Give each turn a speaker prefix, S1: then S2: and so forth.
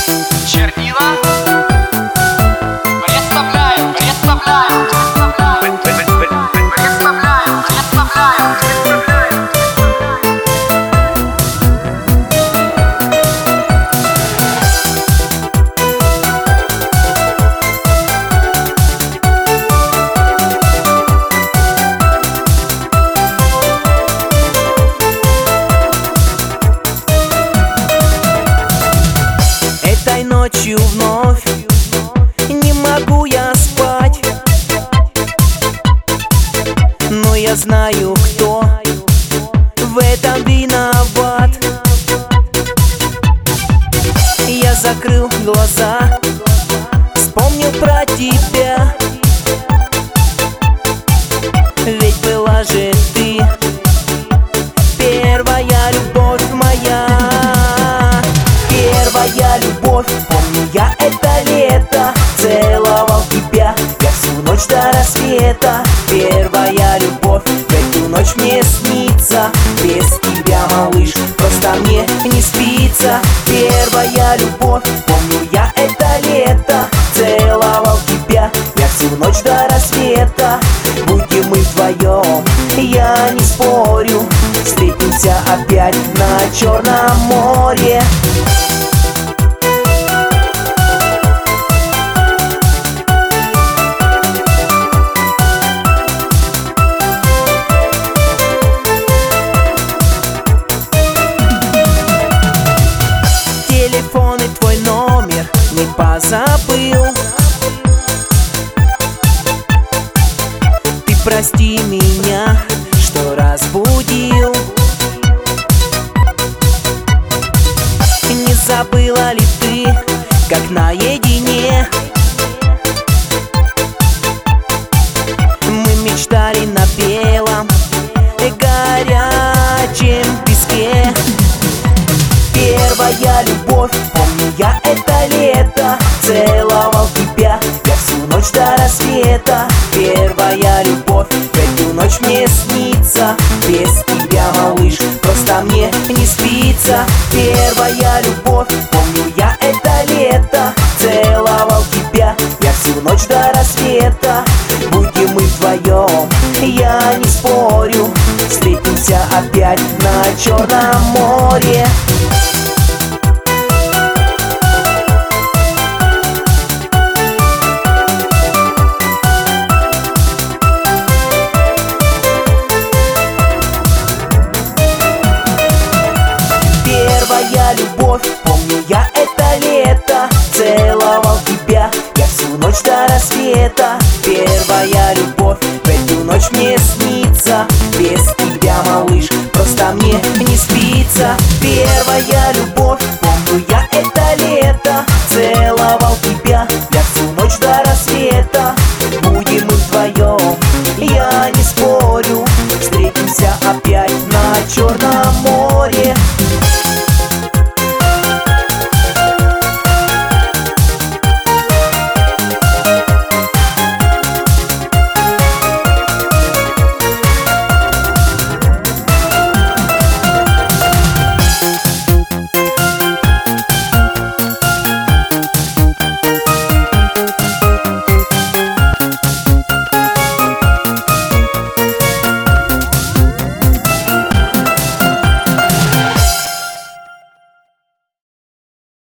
S1: Чернила. Представляю.
S2: Этой ночью вновь не могу я спать, но я знаю, кто в этом виноват. Я закрыл глаза, вспомнил про тебя, ведь была же ты первая любовь моя. Первая любовь, помню я это лето, целовал тебя я всю ночь до рассвета. Первая любовь, эту ночь мне снится, без тебя, малыш, просто мне не спится. Первая любовь, помню я это лето, целовал тебя я всю ночь до рассвета. Будем мы вдвоем, я не спорю, встретимся опять на Черном море. Телефон и твой номер не позабыл. Ты прости меня, что разбудил. Не забыла ли ты, как наедине мы мечтали на белом горячем песке? Первая любовь, помню я это лето, целовал тебя я всю ночь до рассвета. Первая любовь, эту ночь мне снится, без тебя, малыш, просто мне не спится. Первая любовь, помню я это лето, целовал тебя я всю ночь до рассвета. Будем мы вдвоем, я не спорю, встретимся опять на Черном море. Первая любовь, помню я это лето, целовал тебя я всю ночь до рассвета. Первая любовь, эту ночь мне снится, без тебя, малыш, просто мне не спится. Первая любовь, помню я это лето, целовал тебя я всю ночь до рассвета. Будем мы вдвоем, я не спорю, встретимся опять на Черном море.